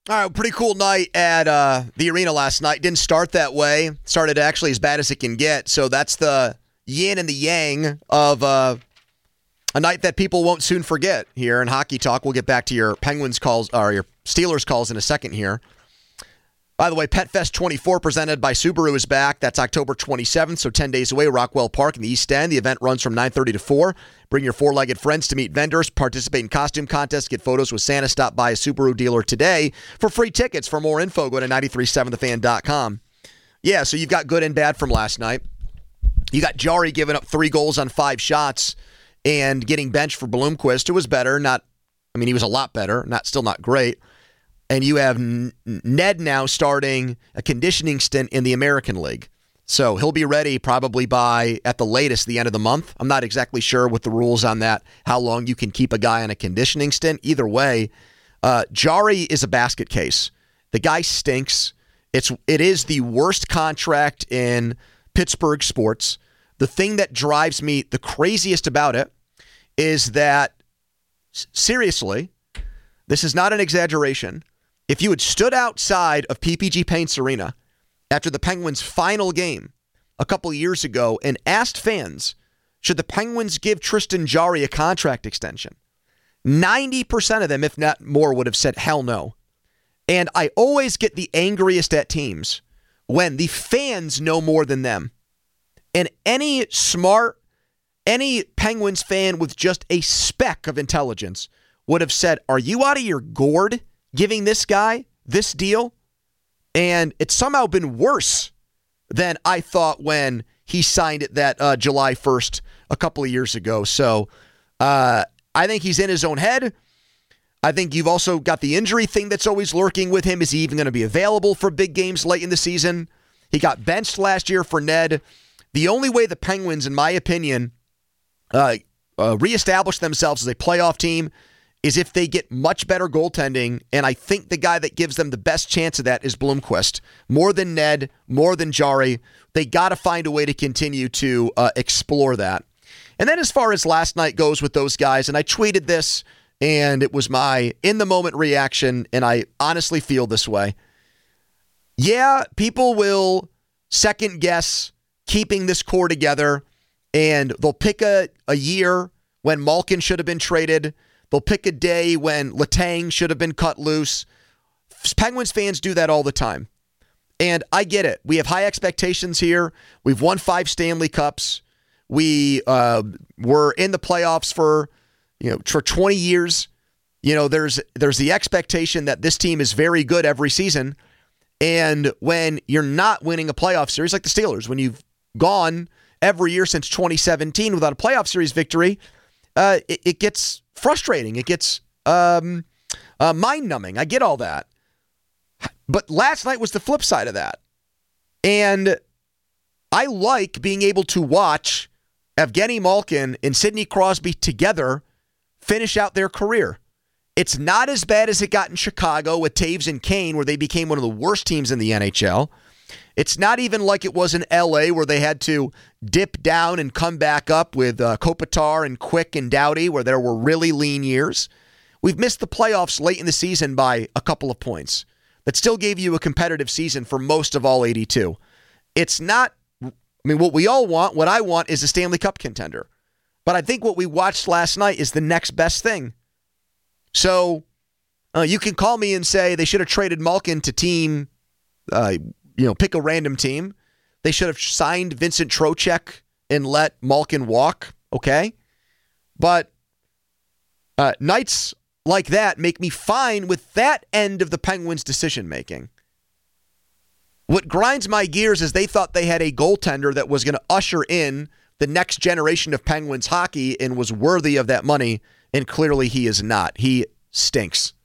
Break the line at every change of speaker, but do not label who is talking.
All right, pretty cool night at the arena last night. Didn't start that way. Started actually as bad as it can get. So that's the yin and the yang of a night that people won't soon forget here in Hockey Talk. We'll get back to your Penguins calls or your Steelers calls in a second here. By the way, PetFest 24 presented by Subaru is back. That's October 27th, so 10 days away, Rockwell Park in the East End. The event runs from 9:30 to 4. Bring your four-legged friends to meet vendors, participate in costume contests, get photos with Santa. Stop by a Subaru dealer today for free tickets. For more info, go to 937thefan.com. Yeah, so you've got good and bad from last night. You got Jarry giving up 3 goals on 5 shots and getting benched for Blomqvist, who was better. He was a lot better, still not great. And you have Ned now starting a conditioning stint in the American League. So he'll be ready probably by, at the latest, the end of the month. I'm not exactly sure what the rules on that, how long you can keep a guy on a conditioning stint. Either way, Jarry is a basket case. The guy stinks. It is the worst contract in Pittsburgh sports. The thing that drives me the craziest about it is that, seriously, this is not an exaggeration. If you had stood outside of PPG Paints Arena after the Penguins' final game a couple of years ago and asked fans, should the Penguins give Tristan Jarry a contract extension? 90% of them, if not more, would have said hell no. And I always get the angriest at teams when the fans know more than them. And any Penguins fan with just a speck of intelligence would have said, are you out of your gourd giving this guy this deal? And it's somehow been worse than I thought when he signed it that July 1st a couple of years ago. So I think he's in his own head. I think you've also got the injury thing that's always lurking with him. Is he even going to be available for big games late in the season? He got benched last year for Ned. The only way the Penguins, in my opinion, reestablish themselves as a playoff team is if they get much better goaltending, and I think the guy that gives them the best chance of that is Blomqvist. More than Ned, more than Jarry. They got to find a way to continue to explore that. And then as far as last night goes with those guys, and I tweeted this, and it was my in-the-moment reaction, and I honestly feel this way. Yeah, people will second-guess keeping this core together, and they'll pick a year when Malkin should have been traded. They'll pick a day when Letang should have been cut loose. Penguins fans do that all the time. And I get it. We have high expectations here. We've won 5 Stanley Cups. We were in the playoffs for 20 years. There's the expectation that this team is very good every season. And when you're not winning a playoff series like the Steelers, when you've gone every year since 2017 without a playoff series victory, it gets frustrating. It gets mind-numbing. I get all that. But last night was the flip side of that. And I like being able to watch Evgeny Malkin and Sidney Crosby together finish out their career. It's not as bad as it got in Chicago with Taves and Kane, where they became one of the worst teams in the NHL. It's not even like it was in L.A. where they had to dip down and come back up with Kopitar and Quick and Doughty, where there were really lean years. We've missed the playoffs late in the season by a couple of points. That still gave you a competitive season for most of all 82. It's not, what we all want, what I want is a Stanley Cup contender. But I think what we watched last night is the next best thing. So you can call me and say they should have traded Malkin to team, pick a random team. They should have signed Vincent Trocheck and let Malkin walk. Okay. But nights like that make me fine with that end of the Penguins' decision-making. What grinds my gears is they thought they had a goaltender that was going to usher in the next generation of Penguins hockey and was worthy of that money, and clearly he is not. He stinks.